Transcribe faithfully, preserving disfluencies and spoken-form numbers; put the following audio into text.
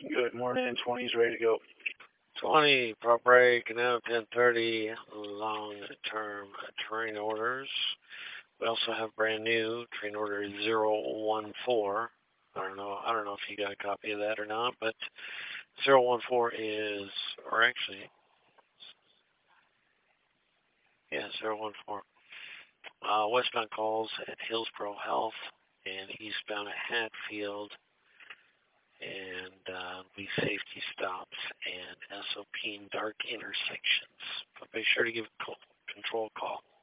Good morning. twenty's ready to go. twenty, prop break, now ten thirty, long-term train orders. We also have brand new train order zero one four. I don't know. I don't know if you got a copy of that or not, but zero one four is, or actually, yeah, zero one four. Uh, westbound calls at Hillsborough Health and eastbound at Hatfield, and uh, be safety stops and S O P in dark intersections. But be sure to give control call.